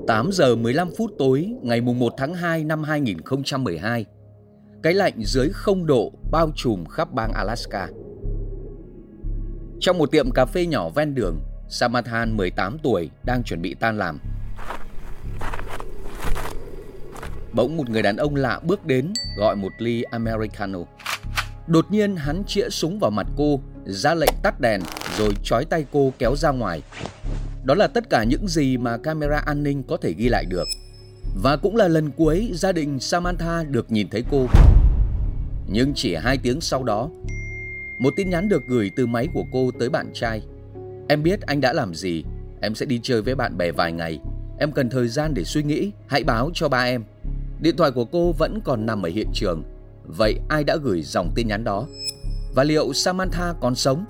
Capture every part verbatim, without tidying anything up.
tám giờ mười lăm phút tối ngày mùng một tháng hai năm hai nghìn không trăm mười hai. Cái lạnh dưới không độ bao trùm khắp bang Alaska. Trong một tiệm cà phê nhỏ ven đường, Samantha mười tám tuổi đang chuẩn bị tan làm. Bỗng một người đàn ông lạ bước đến gọi một ly Americano. Đột nhiên hắn chĩa súng vào mặt cô, ra lệnh tắt đèn rồi trói tay cô kéo ra ngoài. Đó là tất cả những gì mà camera an ninh có thể ghi lại được. Và cũng là lần cuối gia đình Samantha được nhìn thấy cô. Nhưng chỉ hai tiếng sau đó, một tin nhắn được gửi từ máy của cô tới bạn trai. Em biết anh đã làm gì, em sẽ đi chơi với bạn bè vài ngày. Em cần thời gian để suy nghĩ, hãy báo cho ba em. Điện thoại của cô vẫn còn nằm ở hiện trường. Vậy ai đã gửi dòng tin nhắn đó? Và liệu Samantha còn sống?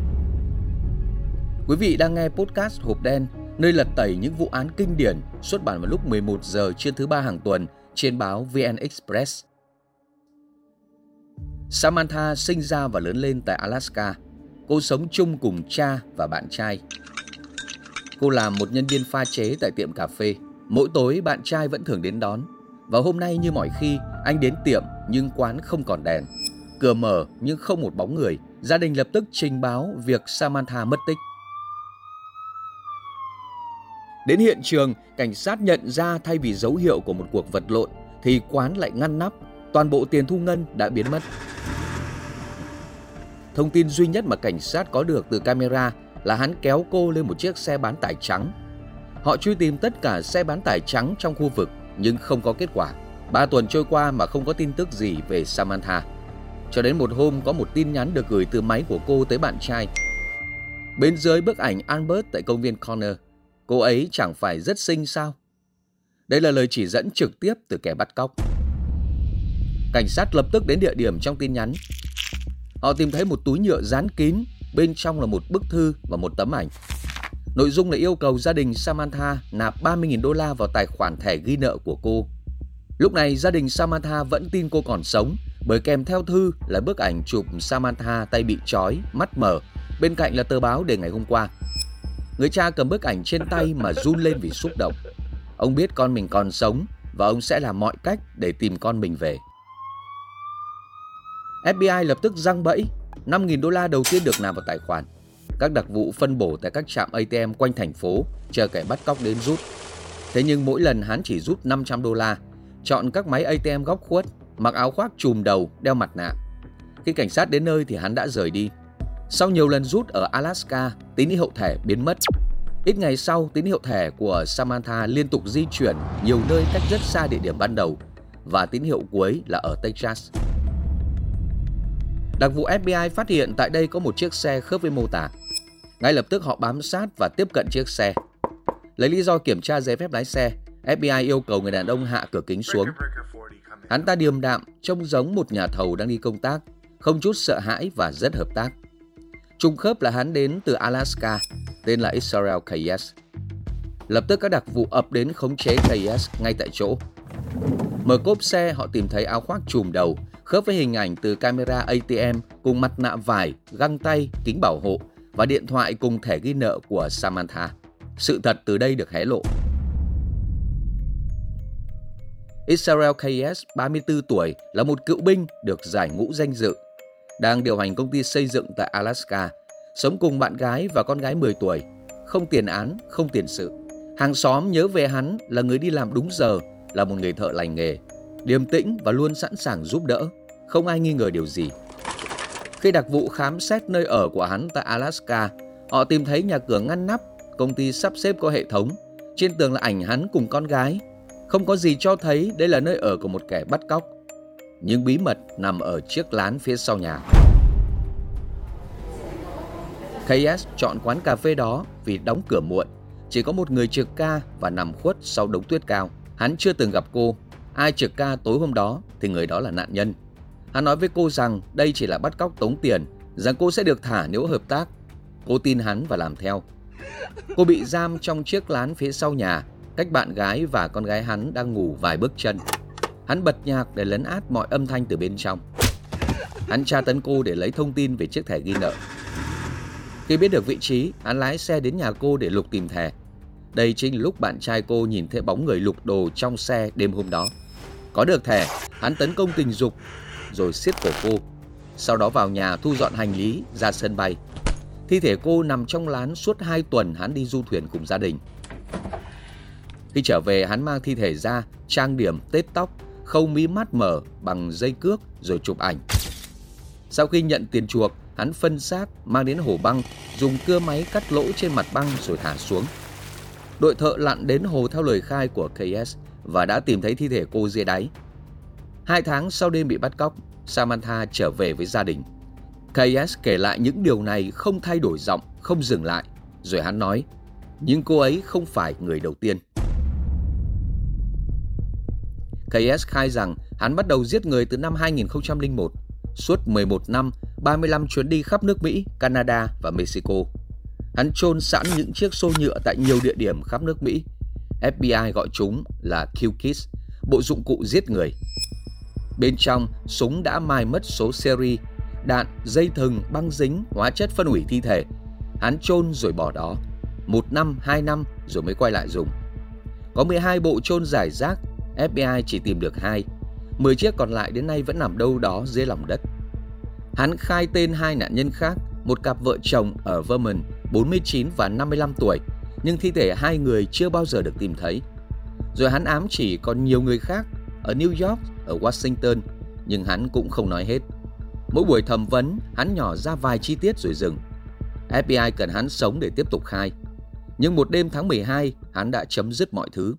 Quý vị đang nghe podcast Hộp Đen, nơi lật tẩy những vụ án kinh điển, xuất bản vào lúc mười một giờ trưa thứ ba hàng tuần trên báo vê en Express. Samantha sinh ra và lớn lên tại Alaska. Cô sống chung cùng cha và bạn trai. Cô làm một nhân viên pha chế tại tiệm cà phê. Mỗi tối bạn trai vẫn thường đến đón. Và hôm nay như mọi khi, anh đến tiệm nhưng quán không còn đèn. Cửa mở nhưng không một bóng người. Gia đình lập tức trình báo việc Samantha mất tích. Đến hiện trường, cảnh sát nhận ra thay vì dấu hiệu của một cuộc vật lộn thì quán lại ngăn nắp, toàn bộ tiền thu ngân đã biến mất. Thông tin duy nhất mà cảnh sát có được từ camera là hắn kéo cô lên một chiếc xe bán tải trắng. Họ truy tìm tất cả xe bán tải trắng trong khu vực nhưng không có kết quả. Ba tuần trôi qua mà không có tin tức gì về Samantha. Cho đến một hôm có một tin nhắn được gửi từ máy của cô tới bạn trai. Bên dưới bức ảnh Albert tại công viên Corner, cô ấy chẳng phải rất xinh sao? Đây là lời chỉ dẫn trực tiếp từ kẻ bắt cóc. Cảnh sát lập tức đến địa điểm trong tin nhắn. Họ tìm thấy một túi nhựa dán kín, bên trong là một bức thư và một tấm ảnh. Nội dung là yêu cầu gia đình Samantha nạp ba mươi nghìn đô la vào tài khoản thẻ ghi nợ của cô. Lúc này gia đình Samantha vẫn tin cô còn sống, bởi kèm theo thư là bức ảnh chụp Samantha tay bị trói, mắt mở, bên cạnh là tờ báo để ngày hôm qua. Người cha cầm bức ảnh trên tay mà run lên vì xúc động. Ông biết con mình còn sống và ông sẽ làm mọi cách để tìm con mình về. ép bê i lập tức giăng bẫy. năm nghìn đô la đầu tiên được nạp vào tài khoản. Các đặc vụ phân bổ tại các trạm a tê em quanh thành phố chờ kẻ bắt cóc đến rút. Thế nhưng mỗi lần hắn chỉ rút năm trăm đô la, chọn các máy a tê em góc khuất, mặc áo khoác trùm đầu, đeo mặt nạ. Khi cảnh sát đến nơi thì hắn đã rời đi. Sau nhiều lần rút ở Alaska, tín hiệu thẻ biến mất. Ít ngày sau, tín hiệu thẻ của Samantha liên tục di chuyển nhiều nơi cách rất xa địa điểm ban đầu, và tín hiệu cuối là ở Texas. Đặc vụ ép bê i phát hiện tại đây có một chiếc xe khớp với mô tả. Ngay lập tức họ bám sát và tiếp cận chiếc xe. Lấy lý do kiểm tra giấy phép lái xe, ép bê i yêu cầu người đàn ông hạ cửa kính xuống. Hắn ta điềm đạm, trông giống một nhà thầu đang đi công tác, không chút sợ hãi và rất hợp tác. Trùng khớp là hắn đến từ Alaska, tên là Israel Keyes. Lập tức các đặc vụ ập đến khống chế Keyes ngay tại chỗ. Mở cốp xe, họ tìm thấy áo khoác trùm đầu, khớp với hình ảnh từ camera a tê em cùng mặt nạ vải, găng tay, kính bảo hộ và điện thoại cùng thẻ ghi nợ của Samantha. Sự thật từ đây được hé lộ. Israel Keyes, ba mươi tư tuổi, là một cựu binh được giải ngũ danh dự, đang điều hành công ty xây dựng tại Alaska, sống cùng bạn gái và con gái mười tuổi, không tiền án, không tiền sự. Hàng xóm nhớ về hắn là người đi làm đúng giờ, là một người thợ lành nghề, điềm tĩnh và luôn sẵn sàng giúp đỡ, không ai nghi ngờ điều gì. Khi đặc vụ khám xét nơi ở của hắn tại Alaska, họ tìm thấy nhà cửa ngăn nắp, công ty sắp xếp có hệ thống, trên tường là ảnh hắn cùng con gái. Không có gì cho thấy đây là nơi ở của một kẻ bắt cóc. Nhưng bí mật nằm ở chiếc lán phía sau nhà. Keyes chọn quán cà phê đó vì đóng cửa muộn, chỉ có một người trực ca và nằm khuất sau đống tuyết cao. Hắn chưa từng gặp cô. Ai trực ca tối hôm đó thì người đó là nạn nhân. Hắn nói với cô rằng đây chỉ là bắt cóc tống tiền, rằng cô sẽ được thả nếu hợp tác. Cô tin hắn và làm theo. Cô bị giam trong chiếc lán phía sau nhà, cách bạn gái và con gái hắn đang ngủ vài bước chân. Hắn bật nhạc để lấn át mọi âm thanh từ bên trong. Hắn tra tấn cô để lấy thông tin về chiếc thẻ ghi nợ. Khi biết được vị trí, hắn lái xe đến nhà cô để lục tìm thẻ. Đây chính là lúc bạn trai cô nhìn thấy bóng người lục đồ trong xe đêm hôm đó. Có được thẻ, hắn tấn công tình dục rồi siết cổ cô. Sau đó vào nhà thu dọn hành lý ra sân bay. Thi thể cô nằm trong lán suốt hai tuần hắn đi du thuyền cùng gia đình. Khi trở về, hắn mang thi thể ra, trang điểm, tết tóc, khâu mí mắt mở bằng dây cước rồi chụp ảnh. Sau khi nhận tiền chuộc, hắn phân xác mang đến hồ băng, dùng cưa máy cắt lỗ trên mặt băng rồi thả xuống. Đội thợ lặn đến hồ theo lời khai của Keyes và đã tìm thấy thi thể cô dưới đáy. Hai tháng sau đêm bị bắt cóc, Samantha trở về với gia đình. Keyes kể lại những điều này không thay đổi giọng, không dừng lại. Rồi hắn nói, nhưng cô ấy không phải người đầu tiên. Keyes khai rằng hắn bắt đầu giết người từ năm hai nghìn không trăm lẻ một. Suốt mười một năm, ba mươi lăm chuyến đi khắp nước Mỹ, Canada và Mexico. Hắn chôn sẵn những chiếc xô nhựa tại nhiều địa điểm khắp nước Mỹ. ép bê i gọi chúng là Kill Kits, bộ dụng cụ giết người. Bên trong, súng đã mài mất số series, đạn, dây thừng, băng dính, hóa chất phân hủy thi thể. Hắn chôn rồi bỏ đó. Một năm, hai năm rồi mới quay lại dùng. Có mười hai bộ chôn rải rác, ép bê i chỉ tìm được hai. mười chiếc còn lại đến nay vẫn nằm đâu đó dưới lòng đất. Hắn khai tên hai nạn nhân khác, một cặp vợ chồng ở Vermont, bốn mươi chín và năm mươi lăm tuổi, nhưng thi thể hai người chưa bao giờ được tìm thấy. Rồi hắn ám chỉ còn nhiều người khác ở New York, ở Washington, nhưng hắn cũng không nói hết. Mỗi buổi thẩm vấn, hắn nhỏ ra vài chi tiết rồi dừng. ép bê i cần hắn sống để tiếp tục khai. Nhưng một đêm tháng mười hai, hắn đã chấm dứt mọi thứ.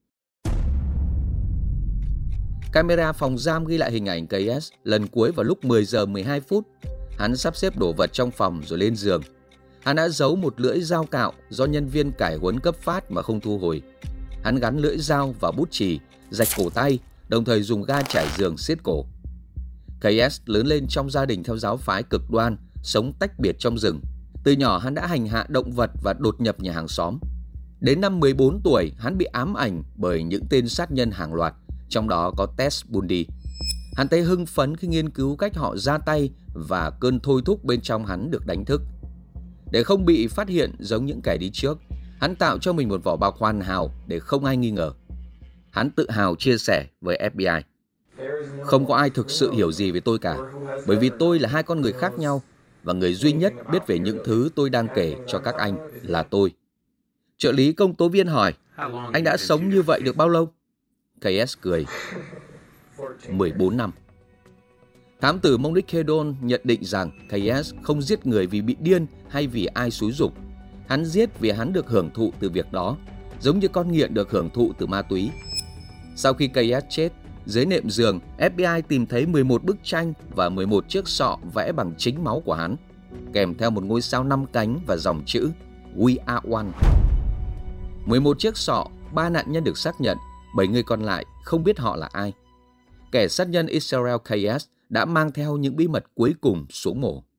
Camera phòng giam ghi lại hình ảnh Keyes lần cuối vào lúc mười giờ mười hai phút. Hắn sắp xếp đồ vật trong phòng rồi lên giường. Hắn đã giấu một lưỡi dao cạo do nhân viên cải huấn cấp phát mà không thu hồi. Hắn gắn lưỡi dao vào bút chì, rạch cổ tay, đồng thời dùng ga trải giường siết cổ. Keyes lớn lên trong gia đình theo giáo phái cực đoan, sống tách biệt trong rừng. Từ nhỏ hắn đã hành hạ động vật và đột nhập nhà hàng xóm. Đến năm mười bốn tuổi, hắn bị ám ảnh bởi những tên sát nhân hàng loạt, trong đó có Ted Bundy. Hắn thấy hưng phấn khi nghiên cứu cách họ ra tay và cơn thôi thúc bên trong hắn được đánh thức. Để không bị phát hiện giống những kẻ đi trước, hắn tạo cho mình một vỏ bọc hoàn hảo để không ai nghi ngờ. Hắn tự hào chia sẻ với ép bê i. Không có ai thực sự hiểu gì về tôi cả, bởi vì tôi là hai con người khác nhau và người duy nhất biết về những thứ tôi đang kể cho các anh là tôi. Trợ lý công tố viên hỏi, anh đã sống như vậy được bao lâu? Keyes cười. mười bốn năm. Thám tử Monique Hedon nhận định rằng Keyes không giết người vì bị điên hay vì ai xúi giục. Hắn giết vì hắn được hưởng thụ từ việc đó, giống như con nghiện được hưởng thụ từ ma túy. Sau khi Keyes chết, dưới nệm giường, ép bê i tìm thấy mười một bức tranh và mười một chiếc sọ vẽ bằng chính máu của hắn, kèm theo một ngôi sao năm cánh và dòng chữ We are one. mười một chiếc sọ, ba nạn nhân được xác nhận, bảy người còn lại không biết họ là ai. Kẻ sát nhân Israel Keyes đã mang theo những bí mật cuối cùng xuống mổ.